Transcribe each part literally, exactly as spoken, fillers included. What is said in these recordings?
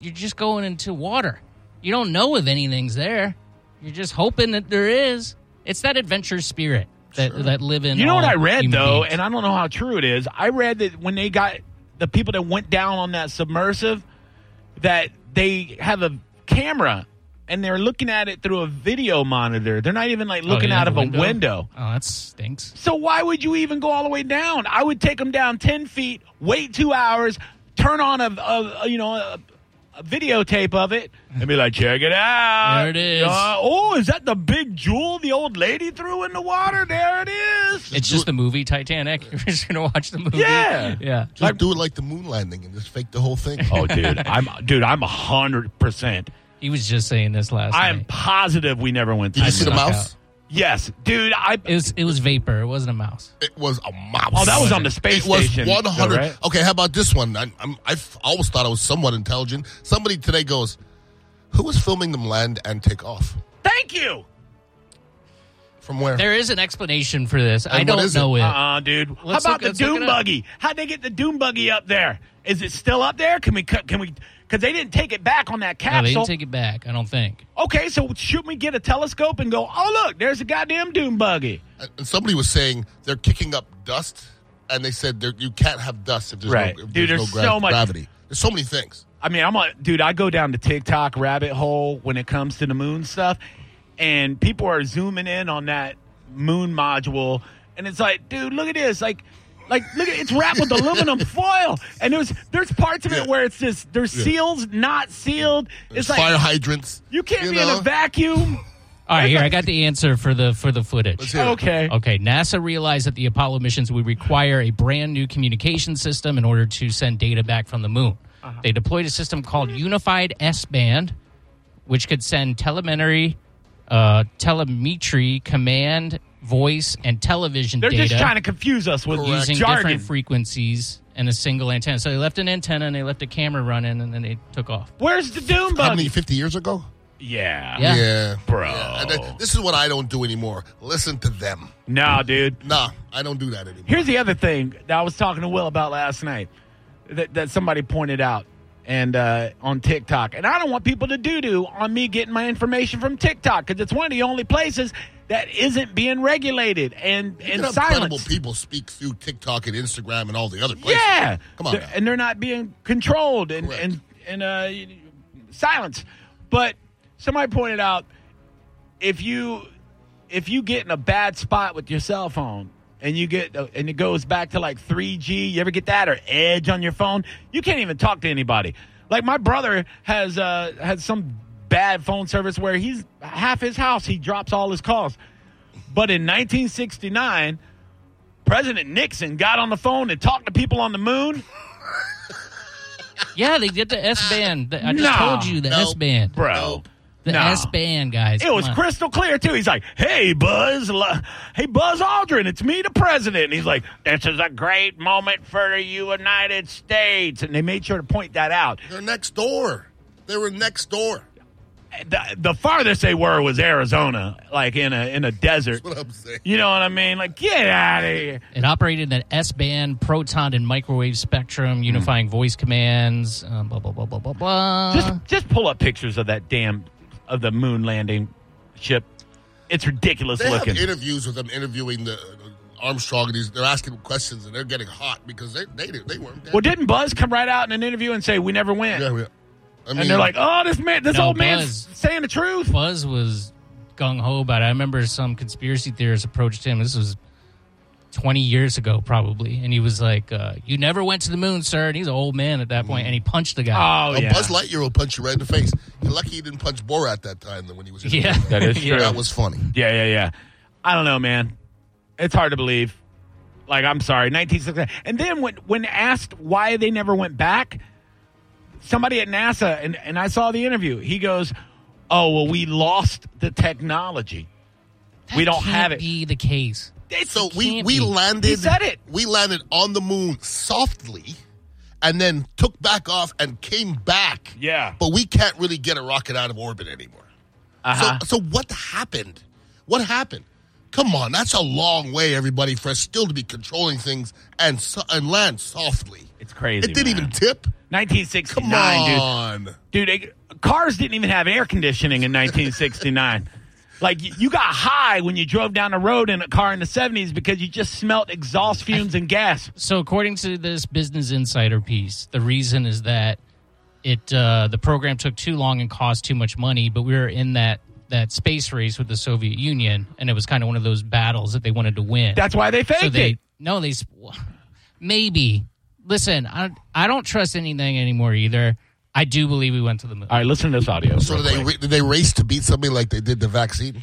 you're just going into water. You don't know if anything's there. You're just hoping that there is. It's that adventure spirit that sure. that live in. You know all what I read though, beings. and I don't know how true it is. I read that when they got the people that went down on that submersive, that they have a camera and they're looking at it through a video monitor. They're not even like looking oh, yeah, out of window? a window. Oh, that stinks. So why would you even go all the way down? I would take them down ten feet, wait two hours, turn on a, a, a you know a, a videotape of it, and be like, check it out. There it is. Uh, oh, is that the big jewel the old lady threw in the water? There it is. It's just the movie Titanic. You're just gonna watch the movie. Yeah, yeah. Just like, do it like the moon landing and just fake the whole thing. Oh, dude, I'm dude, I'm a hundred percent. He was just saying this last I night. am positive we never went. Did you through see the that. mouse? Yes, dude. I It was it was vapor. It wasn't a mouse. It was a mouse. Oh, that was on the space it was station. one hundred. Right? Okay, how about this one? I, I'm, I always thought I was somewhat intelligent. Somebody today goes, who was filming them land and take off? Thank you. From where? There is an explanation for this. And I what don't is it? know it. Uh-uh, dude. Let's How look- about let's the look Doom it up. Buggy? How'd they get the Doom Buggy up there? Is it still up there? Can we cut? Can we? Because they didn't take it back on that No, they capsule. didn't take it back. I don't think. Okay, so shouldn't we get a telescope and go, oh, look, there's a goddamn Doom Buggy. And somebody was saying they're kicking up dust, and they said there- you can't have dust if there's Right. no, if Dude, there's there's no gra- so much- gravity. There's so many things. I mean, I'm a dude. I go down the TikTok rabbit hole when it comes to the moon stuff, and people are zooming in on that moon module, and it's like, dude, look at this, like, like look at it's wrapped with aluminum foil, and there's there's parts of it Yeah. where it's just there's Yeah. seals not sealed. There's It's like fire hydrants. you can't you be in know? a vacuum. All right, here I got the answer for the for the footage. Let's hear it. Okay. Okay, NASA realized that the Apollo missions would require a brand new communication system in order to send data back from the moon. Uh-huh. They deployed a system called Unified S-band, which could send telemetry, uh, telemetry, command, voice, and television They're data just trying to confuse us with using jargon. different frequencies and a single antenna. So they left an antenna and they left a camera running, and then they took off. Where's the Doom How many, Buggy? fifty years ago? Yeah. Yeah. Yeah. Bro. Yeah. And then- this is what I don't do anymore. Listen to them. No, dude. Nah, I don't do that anymore. Here's the other thing that I was talking to Will about last night that, that somebody pointed out and uh, on TikTok. And I don't want people to doo-doo on me getting my information from TikTok because it's one of the only places that isn't being regulated and, You and can have credible silenced. people speak through TikTok and Instagram and all the other places. Yeah. Come on They're- now. and they're not being controlled and, Correct. and, and uh, silenced. But somebody pointed out if you if you get in a bad spot with your cell phone and you get uh, and it goes back to like three G, you ever get that, or Edge on your phone, you can't even talk to anybody. Like my brother has uh, has some bad phone service where he's half his house he drops all his calls. But in nineteen sixty-nine, President Nixon got on the phone and talked to people on the moon. Yeah, they did the S-band. I just No. told you the Nope. S-band. Bro. Nope. The No. S-band, guys. It was Come on. crystal clear, too. He's like, hey, Buzz. L- Hey, Buzz Aldrin, it's me, the president. And he's like, this is a great moment for the United States. And they made sure to point that out. They're next door. They were next door. The, the farthest they were was Arizona, like in a in a desert. That's what I'm saying. You know what I mean? Like, get out of here. It operated an S-band, proton, and microwave spectrum, unifying voice commands, uh, blah, blah, blah, blah, blah, blah. Just, just pull up pictures of that damn, of the moon landing ship. It's ridiculous They looking. have interviews with them interviewing the uh, Armstrong, and he's, they're asking questions, and they're getting hot because they they, they weren't there. Well, didn't Buzz come right out in an interview and say, we never went? Yeah, yeah. I mean, And they're like, oh, this man, this No, old man's Buzz- saying the truth. Buzz was gung-ho about it. I remember some conspiracy theorists approached him. This was twenty years ago, probably. And he was like, uh, you never went to the moon, sir. And he's an old man at that point, and he punched the guy. Oh, oh, yeah. Buzz Lightyear will punch you right in the face. You're lucky he didn't punch Borat that time when he was in the Yeah. movie. That is true. That was funny. Yeah, yeah, yeah. I don't know, man. It's hard to believe. Like, I'm sorry, nineteen sixty. And then when when asked why they never went back, somebody at NASA, and, and I saw the interview, he goes, oh, well, we lost the technology. That we don't can't have it. be the case. It's, So It we, can't we be. landed. He said it. We landed on the moon softly, and then took back off and came back. yeah. But we can't really get a rocket out of orbit anymore. Uh-huh. So, so what happened? What happened? Come on, that's a long way, everybody, for us still to be controlling things and so, and land softly. It's crazy. It didn't man. even tip. nineteen sixty-nine, Come on. dude. Dude, it, cars didn't even have air conditioning in nineteen sixty-nine. Like, you, you got high when you drove down the road in a car in the seventies because you just smelt exhaust fumes and gas. So according to this Business Insider piece, the reason is that it uh, the program took too long and cost too much money, but we were in that that space race with the Soviet Union, and it was kind of one of those battles that they wanted to win. That's why they faked so they, it. No, they maybe. Listen, I I don't trust anything anymore either. I do believe we went to the moon. All right, listen to this audio. So did they, quick. did they race to beat somebody like they did the vaccine?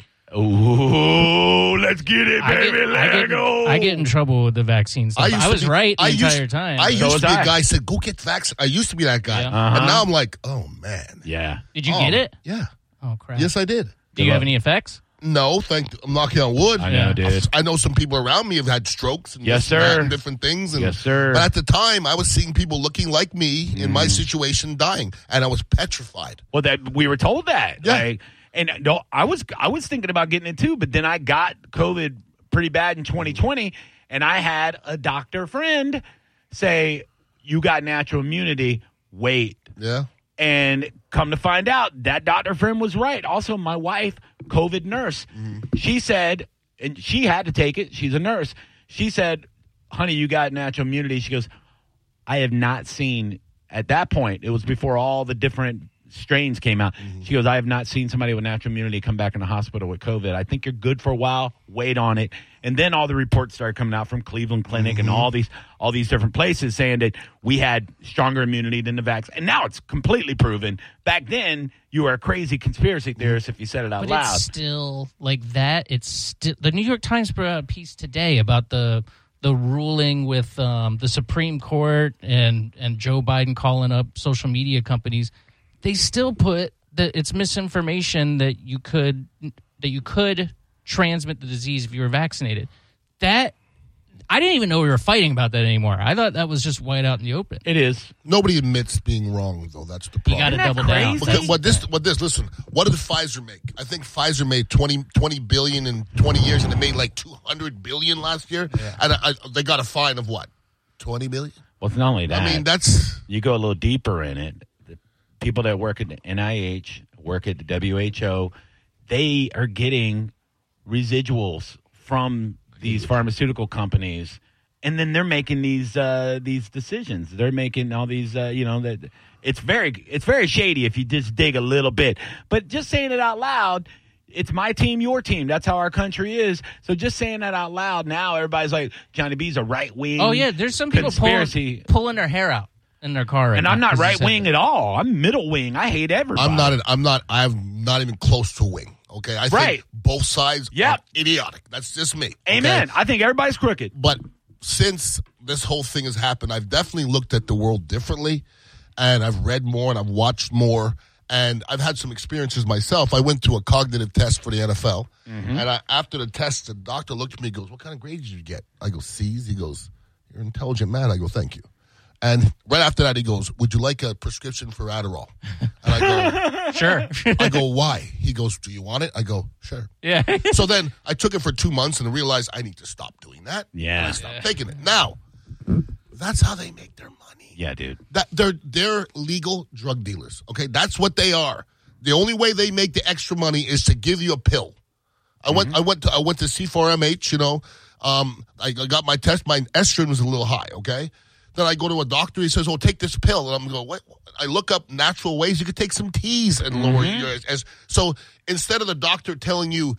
Oh, let's get it, I baby. get, Let I, get, go. I get in trouble with the vaccine stuff. I, to was be- right the I entire used, time. I but- used So to was be I. a guy who said, go get vaccinated. I used to be that guy. Yeah. Uh-huh. And now I'm like, oh, man. Yeah. Did you Oh, get it? Yeah. Oh, crap. Yes, I did. Do you have any effects? No, thank. I'm knocking on wood. I know, Yeah. dude. I know some people around me have had strokes and, Yes, this and that sir. and different things. And, Yes, sir. But at the time, I was seeing people looking like me in Mm. my situation dying, and I was petrified. Well, that we were told that. Yeah. Like, and no, I was I was thinking about getting it too, but then I got COVID pretty bad in twenty twenty, and I had a doctor friend say, "You got natural immunity. Wait." Yeah. And come to find out, that doctor friend was right. Also, my wife, COVID nurse, she said, and she had to take it. She's a nurse. She said, honey, you got natural immunity. She goes, I have not seen, at that point, it was before all the different strains came out. She goes, I have not seen somebody with natural immunity come back in the hospital with COVID. I think you're good for a while. Wait on it. And then all the reports started coming out from Cleveland Clinic and all these all these different places saying that we had stronger immunity than the vaccine. And now it's completely proven. Back then, you were a crazy conspiracy theorist if you said it out But loud. it's still like that. It's still the New York Times put out a piece today about the the ruling with um, the Supreme Court and and Joe Biden calling up social media companies. They still put that it's misinformation that you could that you could transmit the disease if you were vaccinated. That I didn't even know we were fighting about that anymore. I thought that was just white out in the open. It is. Nobody admits being wrong, though. That's the You problem. got to Isn't that double down. crazy? Because what this, what this? Listen, what did Pfizer make? I think Pfizer made twenty, twenty billion in twenty years, and it made like two hundred billion last year. And I, I, they got a fine of what, twenty billion? Well, it's not only that. I mean, that's you go a little deeper in it. The people that work at the N I H, work at the W H O, they are getting residuals from these pharmaceutical companies, and then they're making these uh, these decisions. They're making all these, uh, you know, that it's very it's very shady if you just dig a little bit. But just saying it out loud, it's my team, your team. That's how our country is. So just saying that out loud now, everybody's like, Johnny B's a right wing. Oh yeah, there's some people pulling, conspiracy. pulling their hair out in their car, right And now I'm not 'cause you right said wing that. at all. I'm middle wing. I hate everybody. I'm not. An, I'm not. I'm not even close to a wing. Okay, I Right. think both sides Yep. are idiotic. That's just me. okay? Amen. I think everybody's crooked. But since this whole thing has happened, I've definitely looked at the world differently, and I've read more and I've watched more, and I've had some experiences myself. I went to a cognitive test for the N F L, Mm-hmm. and I, after the test, the doctor looked at me and goes, what kind of grades did you get? I go, C's. He goes, you're an intelligent man. I go, thank you. And right after that, he goes, would you like a prescription for Adderall? And I go, Sure. I go, why? He goes, do you want it? I go, sure. Yeah. So then I took it for two months and realized I need to stop doing that. Yeah. And I stopped taking it. Now, that's how they make their money. Yeah, dude. That they're they're legal drug dealers. Okay, that's what they are. The only way they make the extra money is to give you a pill. I Mm-hmm. went I went to I went to C four M H. You know, um, I, I got my test. My estrogen was a little high. Okay. Then I go to a doctor. He says, "Oh, take this pill." And I'm going, "What?" I look up natural ways you could take some teas and lower Mm-hmm. your. As, so instead of the doctor telling you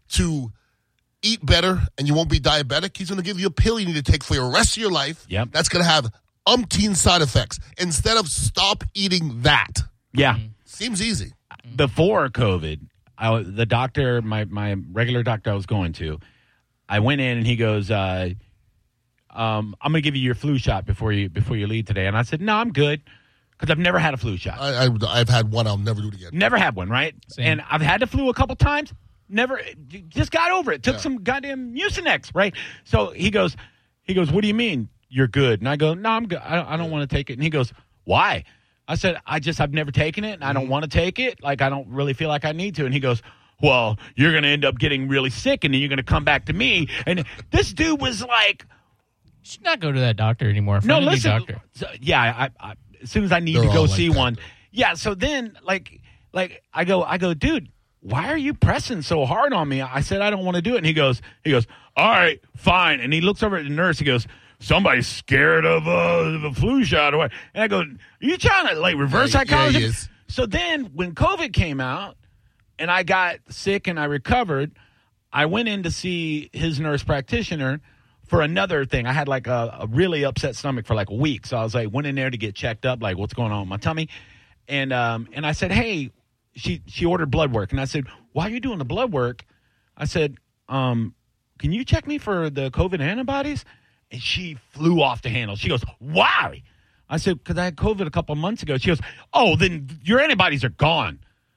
to eat better and you won't be diabetic, he's going to give you a pill you need to take for the rest of your life. Yep. That's going to have umpteen side effects. Instead of stop eating that. Yeah. Seems easy. Before COVID, I, the doctor, my, my regular doctor I was going to, I went in and he goes, uh, um, I'm going to give you your flu shot before you before you leave today. And I said, no, I'm good because I've never had a flu shot. I, I, I've had one. I'll never do it again. Never had one, right? Same. And I've had the flu a couple times. Never, just got over it. Took Yeah. some goddamn Mucinex, right? So he goes, he goes, what do you mean you're good? And I go, no, I'm good. I don't, I don't want to take it. And he goes, why? I said, I just, I've never taken it and I don't want to take it. Like, I don't really feel like I need to. And he goes, well, you're going to end up getting really sick, and then you're going to come back to me. And this dude was like, You should not go to that doctor anymore. no, Find a new listen. doctor. So, yeah, I, I, as soon as I need They're to go all like see that. one. Yeah, so then, like, like I go, I go, dude, why are you pressing so hard on me? I said, I don't want to do it. And he goes, he goes, all right, fine. And he looks over at the nurse. He goes, somebody's scared of uh, the flu shot or what? And I go, are you trying to, like, reverse Yeah, yeah, psychology? he is. So then when COVID came out and I got sick and I recovered, I went in to see his nurse practitioner for another thing. I had like a, a really upset stomach for like a week. So I was like, went in there to get checked up, like what's going on with my tummy. And um, and I said, hey, she she ordered blood work. And I said, while you're doing the blood work, I said, um, can you check me for the COVID antibodies? And she flew off the handle. She goes, why? I said, because I had COVID a couple months ago. She goes, oh, then your antibodies are gone.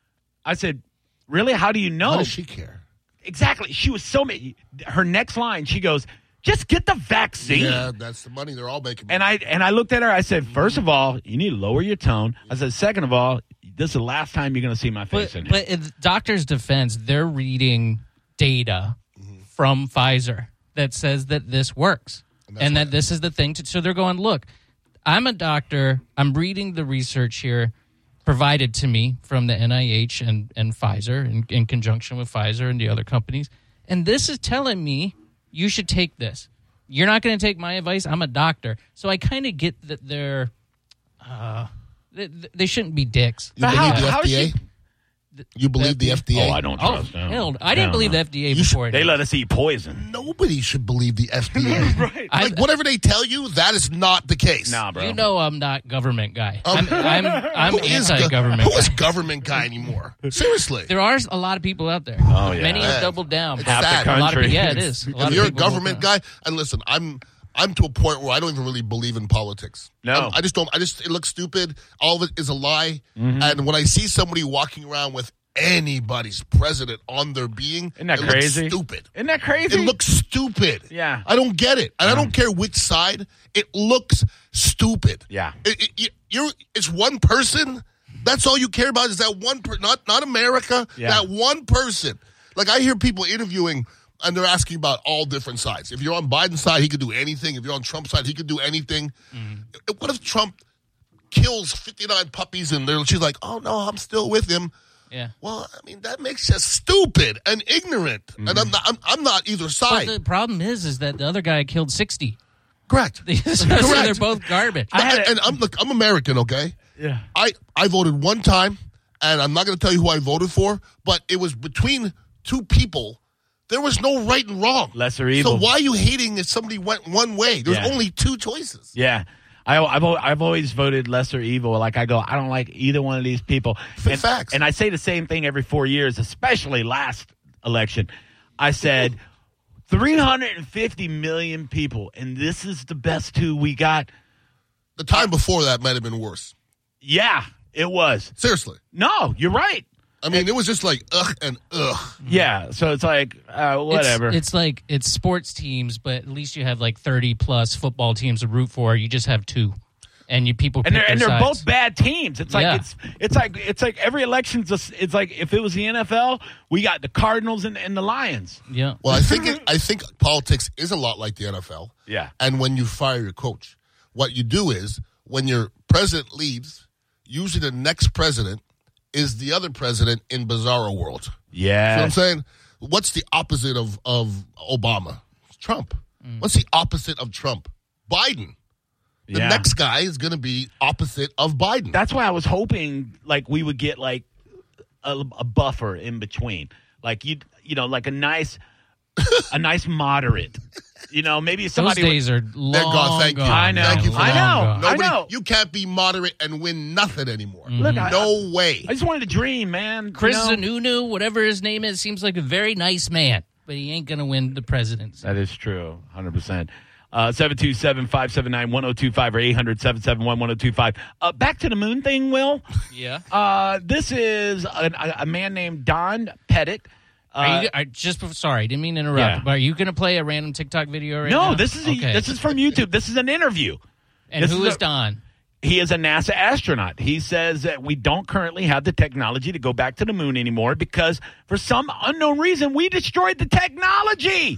I said, really? How do you know? How does she care? Exactly. She was so mad. Her next line, she goes, just get the vaccine. Yeah, that's the money they're all making. And I and I looked at her. I said, first of all, you need to lower your tone. I said, second of all, this is the last time you're going to see my face But, in here. but in the doctor's defense, they're reading data from Pfizer that says that this works And and, that's that this is the thing. To, so they're going, look, I'm a doctor. I'm reading the research here provided to me from the N I H and, and Pfizer in, in conjunction with Pfizer and the other companies. And this is telling me you should take this. You're not going to take my advice. I'm a doctor. So I kind of get that they're, uh, they, they shouldn't be dicks. You But believe how- the how F D A? she- You believe the F D A? oh, I don't Oh, trust them. hell, I didn't No, believe no. the F D A You before. They it. let us eat poison. Nobody should believe the F D A. Right. I- Like, whatever they tell you, that is not the case. Nah, bro. You know I'm not government guy. Um, I'm I'm, I'm Who is go- anti-government. Who guy. is government guy anymore? Seriously. There are a lot of people out there. Oh, yeah. Many Yeah. have doubled down. It's but sad. A lot of, country. yeah, it is. A lot If of you're a people doubled government down. guy, and listen, I'm I'm to a point where I don't even really believe in politics. No. I'm- I just don't. I just it looks stupid. All of it is a lie. Mm-hmm. And when I see somebody walking around with anybody's president on their being, Isn't that it crazy? looks stupid. Isn't that crazy? It looks stupid. Yeah. I don't get it, and I don't care which side. It looks stupid. Yeah. It, it, you- you're. It's one person. That's all you care about is that one per not not America. Yeah. That one person. Like I hear people interviewing and they're asking about all different sides. If you're on Biden's side, he could do anything. If you're on Trump's side, he could do anything. Mm-hmm. What if Trump kills fifty-nine puppies and they're, she's like, "Oh no, I'm still with him." Yeah. Well, I mean that makes you stupid and ignorant. Mm-hmm. And I'm not. I'm, I'm not either But side. the problem is, is that the other guy killed sixty. Correct. so Correct. they're both garbage. I had and, a- and I'm look. I'm American. Okay. yeah. I, I voted one time, and I'm not going to tell you who I voted for, but it was between two people. There was no right and wrong. Lesser evil. So why are you hating if somebody went one way? There's Yeah. only two choices. Yeah. I, I've al- I've always voted lesser evil. Like I go, I don't like either one of these people. F- And, facts. and I say the same thing every four years, especially last election. I said, three hundred fifty million people, and this is the best two we got. The time before that might have been worse. Yeah, it was. Seriously. No, you're right. I mean, it was just like ugh and ugh. Yeah, so it's like, uh, whatever. It's, it's like it's sports teams, but at least you have like thirty plus football teams to root for. You just have two, and you people and pick they're and their they're sides. both bad teams. It's like Yeah. it's it's like it's like every election's a, it's like if it was the N F L, we got the Cardinals and, and the Lions. Yeah. Well, I think it, I think politics is a lot like the N F L. Yeah. And when you fire your coach, what you do is when your president leaves, usually the next president is the other president in Bizarro world. You know what Yeah. I'm saying? What's the opposite of, of Obama? Trump. What's the opposite of Trump? Biden. The Yeah. next guy is going to be opposite of Biden. That's why I was hoping like we would get like a, a buffer in between, like you you know like a nice a nice moderate. You know, maybe Those somebody would- days are long They're gone. Thank you. gone. I know. Thank you for I that. know. Long gone. Nobody, I know. You can't be moderate and win nothing anymore. Look, I- no way. I just wanted to dream, man. Chris you know? Sununu, whatever his name is, seems like a very nice man, but he ain't gonna win the presidency. That is true, one hundred percent. Uh, seven two seven, five seven nine, one oh two five or eight hundred, seven seven one, one oh two five. Uh, back to the moon thing, Will. Yeah. Uh, this is a, a, a man named Don Pettit. Uh, Are you, I just sorry, didn't mean to interrupt. Yeah. But are you going to play a random TikTok video right no, now? this is a, okay. this is from YouTube. This is an interview. and this who is is a- Don? he is a NASA astronaut. He says that we don't currently have the technology to go back to the moon anymore because for some unknown reason, we destroyed the technology.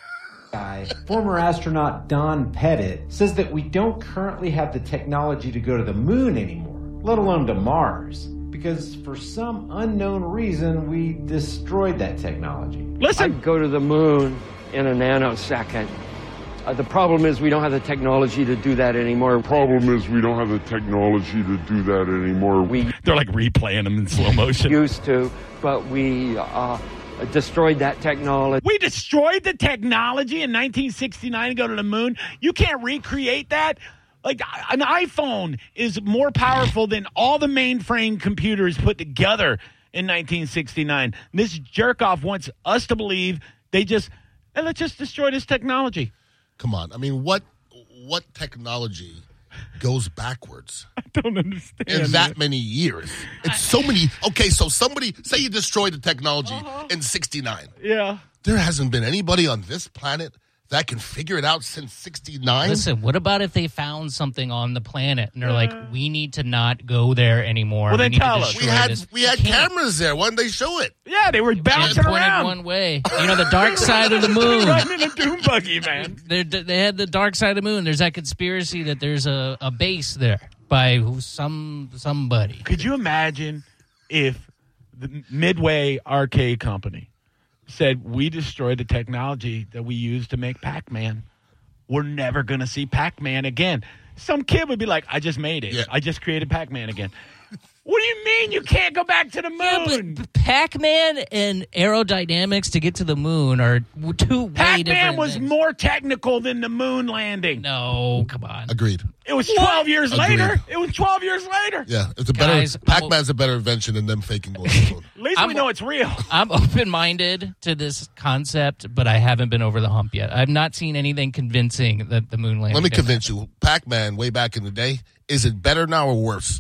Former astronaut Don Pettit says that we don't currently have the technology to go to the moon anymore, let alone to Mars, because for some unknown reason, we destroyed that technology. Listen. I'd go to the moon in a nanosecond. Uh, the problem is we don't have the technology to do that anymore. Problem is we don't have the technology to do that anymore. We They're like replaying them in slow motion. used to, but we uh, destroyed that technology. We destroyed the technology in nineteen sixty-nine to go to the moon. You can't recreate that. Like, an iPhone is more powerful than all the mainframe computers put together in nineteen sixty-nine. This jerk-off wants us to believe they just, hey, let's just destroy this technology. Come on. I mean, what what technology goes backwards I don't understand. in that many years? It's so many. Okay, so somebody, say you destroyed the technology Uh-huh. in sixty-nine. Yeah. There hasn't been anybody on this planet that can figure it out since sixty-nine. Listen, what about if they found something on the planet and they're like, we need to not go there anymore. Well, then we need tell to us. we destroy had this. we had You can't. cameras there. Why didn't they show it? Yeah, they were Just bouncing pointed around. one way. You know, the dark side of the moon. Running in a doom buggy, man. They're, they had the dark side of the moon. There's that conspiracy that there's a, a base there by who, some somebody. Could you imagine if the Midway Arcade Company said, we destroyed the technology that we used to make Pac-Man. We're never going to see Pac-Man again. Some kid would be like, I just made it. Yeah. I just created Pac-Man again. What do you mean you can't go back to the Yeah, moon? but Pac-Man and aerodynamics to get to the moon are two way Pac-Man different was things. more technical than the moon landing. No, come on. Agreed. It was twelve years Agreed. later. It was twelve years later. Yeah, it's a better. Guys, Pac-Man's a better invention than them faking going to the moon. At least I'm- we know it's real. I'm open-minded to this concept, but I haven't been over the hump yet. I've not seen anything convincing that the moon landing. Let me didn't convince you. Pac-Man, way back in the day, is it better now or worse?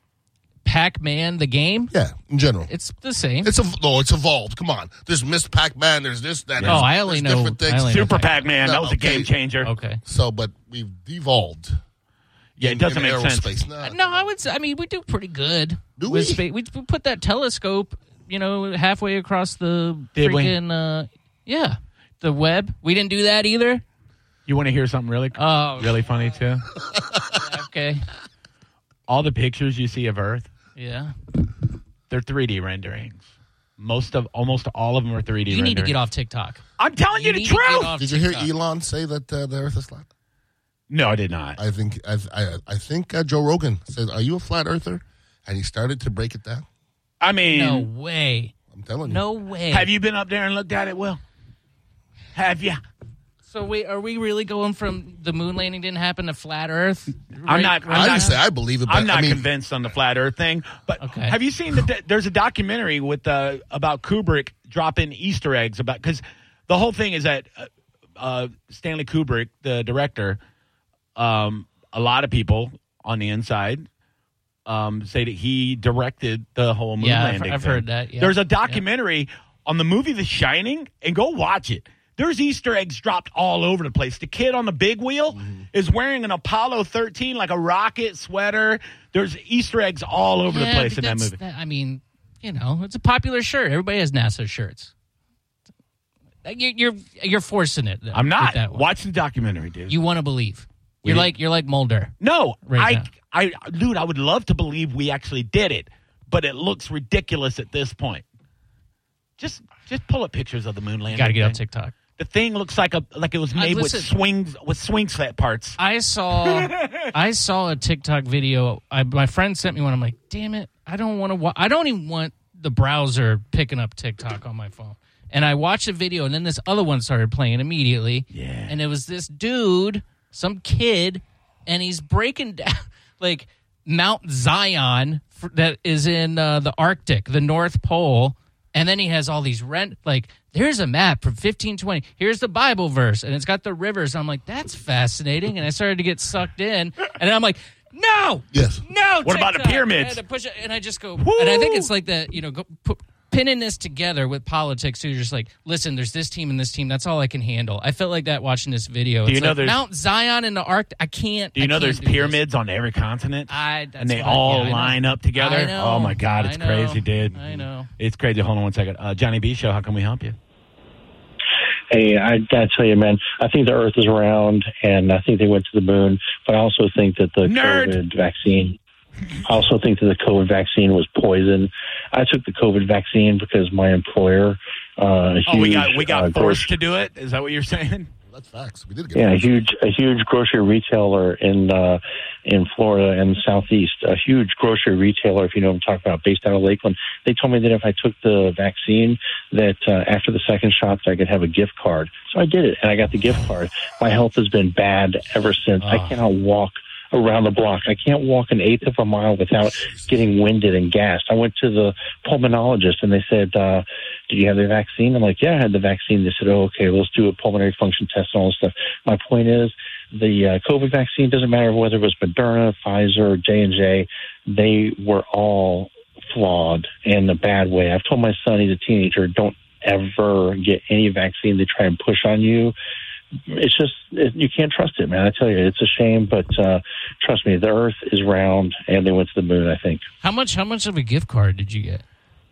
Pac-Man, the game, Yeah, in general. it's the same. It's a no. It's evolved. Come on. There's Miss Pac-Man. There's this, that. Oh, there's- I only there's know- different things. I only know Super Pac-Man. Pac-Man. No, that was a okay. game changer. okay. So, but we've devolved. Yeah, it in- doesn't in make sense. aerospace. Nah. No, I would say, I mean, we do pretty good. Do with we? Space. We, we put that telescope, you know, halfway across the Did we? freaking, uh, yeah, the web. We didn't do that either. You want to hear something really, Oh, really funny too? okay. All the pictures you see of Earth, Yeah. they're three D renderings. Most of, almost all of them are three D You renderings. need to get off TikTok. I'm telling you, You the need to get truth. off Did you hear TikTok. Elon say that uh, the Earth is flat? No, I did not. I think I I, I think uh, Joe Rogan said, "Are you a flat earther?" And he started to break it down. I mean, No way. I'm telling you. No way. have you been up there and looked at it, Will? Have you? So wait, are we really going from the moon landing didn't happen to flat Earth? I'm not- I'm I not- didn't say I believe it, but I'm not I mean, convinced on the flat Earth thing. But Okay. have you seen that? There's a documentary with uh, about Kubrick dropping Easter eggs about because the whole thing is that uh, uh, Stanley Kubrick, the director, um, a lot of people on the inside um, say that he directed the whole moon Yeah, I've- landing. I've thing. heard that, yeah. There's a documentary on the movie The Shining, and go watch it. There's Easter eggs dropped all over the place. The kid on the big wheel Mm-hmm. is wearing an Apollo thirteen, like a rocket sweater. There's Easter eggs all over the Yeah, place but in that that's- movie. that- I mean, you know, it's a popular shirt. Everybody has NASA shirts. You- You're you're forcing it. I'm with not. that one. Watch the documentary, dude. You want to believe. You're We- like you're like Mulder. no, Right I, now. I, dude, I would love to believe we actually did it, but it looks ridiculous at this point. Just, just pull up pictures of the moon landing. Got to get thing. off TikTok. The thing looks like a like it was made with listen. swings with swing set parts. I saw I saw a TikTok video. I, my friend sent me one. I'm like, damn it! I don't want to. Wa- I don't even want the browser picking up TikTok on my phone. And I watched a video, and then this other one started playing immediately. Yeah. And it was this dude, some kid, and he's breaking down like Mount Zion f- that is in uh, the Arctic, the North Pole. And then he has all these rent, like, there's a map from fifteen twenty. Here's the Bible verse, and it's got the rivers. And I'm like, that's fascinating. And I started to get sucked in. And then I'm like, no, Yes. no. What about the TikTok. pyramids? I had to push it, and I just go, and I think it's like that, you know, go put, pinning this together with politics too. You're just like, listen, there's this team and this team. That's all I can handle. I felt like that watching this video. Do you it's know like there's- Mount Zion in the Arctic? I can't. Do you I know can't there's do this. pyramids on every continent? I, that's and they what I- all yeah, I know. line up together? I know. Oh, my God. It's I know. crazy, dude. I know. It's crazy. Hold on one second. Uh, Johnny B. Show, how can we help you? Hey, I gotta tell you, man, I think the Earth is round, and I think they went to the moon, but I also think that the Nerd. COVID vaccine, I also think that the COVID vaccine was poison. I took the COVID vaccine because my employer, uh, a Oh, we huge, got we got uh, forced grocery- to do it? Is that what you're saying? That's facts. We did get Yeah, a forced. huge, a huge grocery retailer in uh, in Florida and the Southeast. A huge grocery retailer, if you know what I'm talking about, based out of Lakeland. They told me that if I took the vaccine, that uh, after the second shot, I could have a gift card. So I did it, and I got the gift card. My health has been bad ever since. I cannot walk around the block. I can't walk an eighth of a mile without getting winded and gassed. I went to the pulmonologist, and they said, uh, did you have the vaccine? I'm like, yeah, I had the vaccine. They said, oh, okay, let's do a pulmonary function test and all this stuff. My point is, the uh, COVID vaccine, doesn't matter whether it was Moderna, Pfizer, J and J, they were all flawed in a bad way. I've told my son, he's a teenager, don't ever get any vaccine they try and push on you. It's just, it, you can't trust it, man. I tell you, it's a shame, but uh, trust me, the Earth is round, and they went to the moon, I think. How much? How much of a gift card did you get?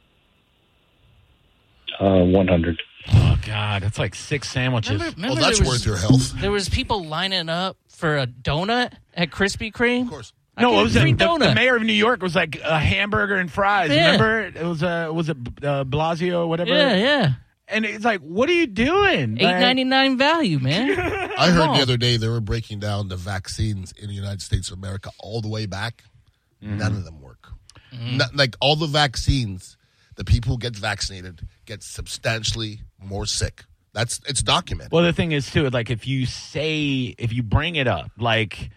Uh, one hundred. Oh, God. That's like six sandwiches. Remember, Well, remember that's there worth was, your health. There was people lining up for a donut at Krispy Kreme. Of course. I No, get it was a a, free the, donut. the mayor of New York was like a hamburger and fries. Yeah. Remember? It was uh, was it uh, Blasio or whatever? yeah, yeah. And it's like, what are you doing? Eight ninety nine value, man. I heard on. the other day they were breaking down the vaccines in the United States of America all the way back. None of them work. Not, like all the vaccines, the people who get vaccinated get substantially more sick. That's it's documented. Well, the thing is too, like if you say if you bring it up, like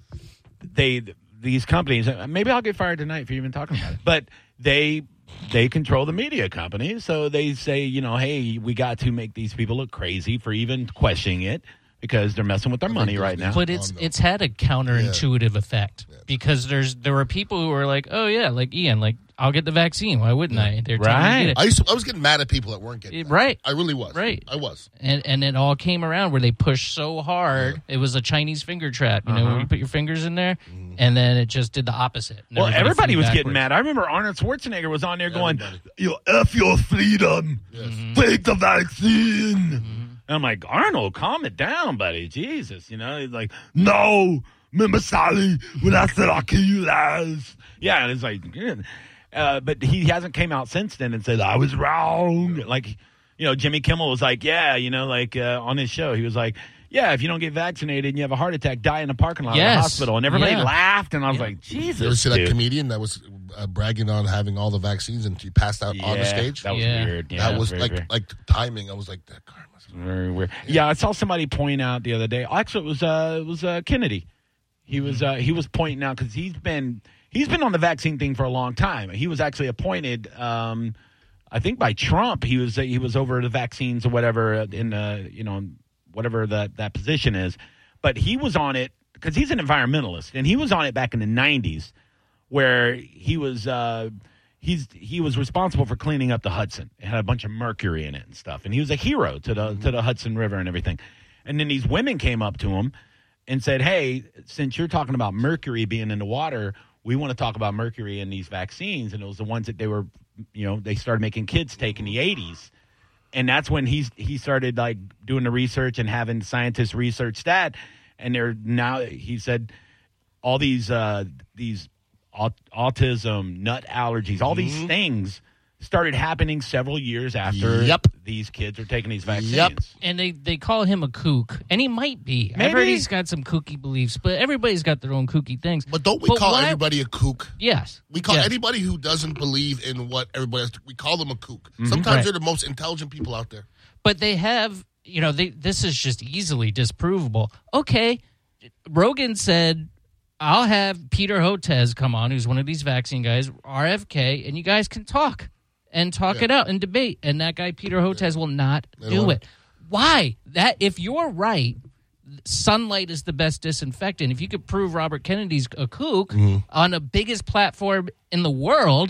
they these companies, maybe I'll get fired tonight for even talking about it. But they they control the media companies, so they say, you know, hey, we got to make these people look crazy for even questioning it because they're messing with their money think right there's now. But it's Oh, no. it's had a counterintuitive effect because there's there were people who were like, oh yeah, like Ian, like I'll get the vaccine. Why wouldn't I? They're telling me to Right. get it. I used to, I was getting mad at people that weren't getting It- that. right. I really was. Right. I was. And and it all came around where they pushed so hard. It was a Chinese finger trap. You know, where you put your fingers in there, and then it just did the opposite. And Well, everybody flew was getting backwards. mad. I remember Arnold Schwarzenegger was on there going, Everybody. "You F your freedom, take the vaccine." And I'm like, Arnold, calm it down, buddy. Jesus, you know, he's like, no, remember Sally when I said I'll kill you last? Yeah, and it's like, yeah. Uh, but he hasn't came out since then and said I was wrong. Like, you know, Jimmy Kimmel was like, yeah, you know, like uh, on his show, he was like, yeah, if you don't get vaccinated and you have a heart attack, die in a parking lot of Yes. the hospital. And everybody Yeah. laughed, and I was Yeah. like, You ever Jesus, see that dude. comedian that was uh, bragging on having all the vaccines and she passed out on the Yeah, stage? That was Yeah. weird. Yeah, that was very, like very- like timing. I was like, that car must Very weird. Yeah, I saw somebody point out the other day. Actually, it was uh, it was uh, Kennedy. He was uh, he was pointing out because he's been he's been on the vaccine thing for a long time. He was actually appointed, um, I think, by Trump. He was he was over the vaccines or whatever in uh, you know whatever that that position is. But he was on it because he's an environmentalist, and he was on it back in the nineties, where he was. Uh, He's he was responsible for cleaning up the Hudson. It had a bunch of mercury in it and stuff. And he was a hero to the to the Hudson River and everything. And then these women came up to him and said, "Hey, since you're talking about mercury being in the water, we want to talk about mercury in these vaccines." And it was the ones that they were, you know, they started making kids take in the eighties. And that's when he's he started like doing the research and having scientists research that. And they're now he said all these uh, these. autism, nut allergies, all these things started happening several years after Yep. these kids are taking these vaccines. Yep. And they, they call him a kook, and he might be. I've Maybe. heard he's got some kooky beliefs, but everybody's got their own kooky things. But don't we But call why- everybody a kook? Yes, We call yes. anybody who doesn't believe in what everybody else, we call them a kook. Mm-hmm. Sometimes Right. they're the most intelligent people out there. But they have, you know, they, this is just easily disprovable. Okay, Rogan said, I'll have Peter Hotez come on, who's one of these vaccine guys, R F K, and you guys can talk and talk Yeah. it out and debate. And that guy, Peter Hotez, will not They do don't. it. Why? That if you're right, sunlight is the best disinfectant. If you could prove Robert Kennedy's a kook Mm-hmm. on the biggest platform in the world,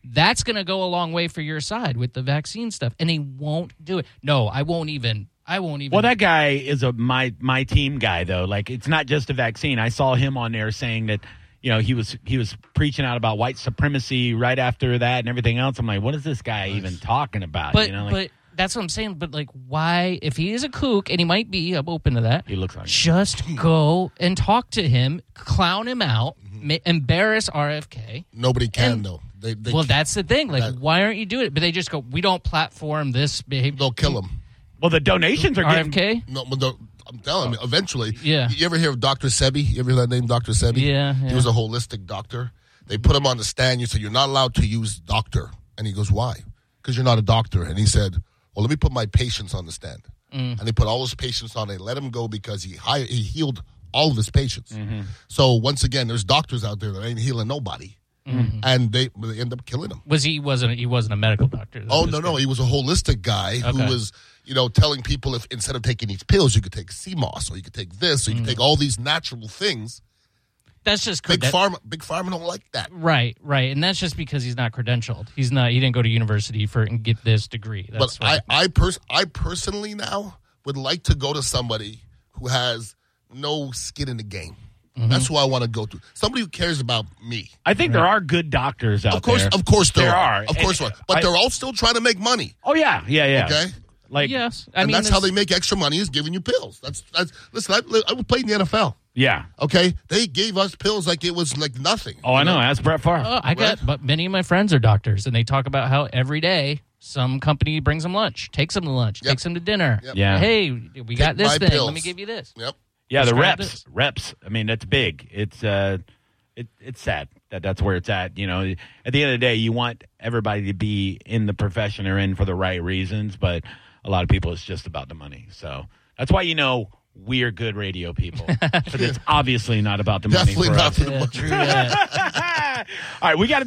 That's going to go a long way for your side with the vaccine stuff, and they won't do it. No, I won't even. I won't even. Well, that guy is a my my team guy though. Like it's not just a vaccine. I saw him on there saying that, you know, he was he was preaching out about white supremacy right after that and everything else. I'm like, what is this guy nice. even talking about? But you know, like, but that's what I'm saying. But like, why? If he is a kook, and he might be, I'm open to that. He looks like just go and talk to him, clown him out, mm-hmm. ma- embarrass R F K. Nobody can and, though. They, they well, can't. that's the thing. Like, that, why aren't you doing it? But they just go, we don't platform this behavior. They'll kill him. Well, the donations are R F K? getting... No, but the, I'm telling you, eventually. Yeah. You ever hear of Doctor Sebi? You ever hear that name, Doctor Sebi? Yeah, yeah. He was a holistic doctor. They put him on the stand. You said, you're not allowed to use doctor. And he goes, why? Because you're not a doctor. And he said, well, let me put my patients on the stand. Mm. And they put all his patients on. They let him go because he hired, he healed all of his patients. Mm-hmm. So, once again, there's doctors out there that ain't healing nobody. Mm-hmm. And they, they end up killing him. Was he wasn't he wasn't a medical doctor? Oh no no he was a holistic guy okay. who was you know telling people if instead of taking these pills you could take C M O S or you could take this or you mm. could take all these natural things. That's just big creden- pharma. Big pharma don't like that. Right right, and that's just because he's not credentialed. He's not. He didn't go to university for and get this degree. That's but I I, pers- I personally now would like to go to somebody who has no skin in the game. Mm-hmm. That's who I want to go to. Somebody who cares about me. I think right. there are good doctors out of course, there. Of course there, there are. are. Of course there are. But I, they're all still trying to make money. Oh, yeah. Yeah, yeah. Okay? Like, yes. I and mean, that's how they make extra money is giving you pills. That's that's. Listen, I, I played in the N F L. Yeah. Okay? They gave us pills like it was like nothing. Oh, I know. know. That's Brett Favre. Oh, I got, right? But many of my friends are doctors, and they talk about how every day some company brings them lunch, takes them to lunch, yep. takes them to dinner. Yep. Yeah. Hey, we Take got this thing. Pills. Let me give you this. Yep. Yeah, the reps, this. reps. I mean, that's big. It's uh, it, it's sad that that's where it's at. You know, at the end of the day, you want everybody to be in the profession they're in for the right reasons, but a lot of people, it's just about the money. So that's why you know we're good radio people, because it's obviously not about the money. Definitely for not us. for the Yeah, money. true that. All right, we got to.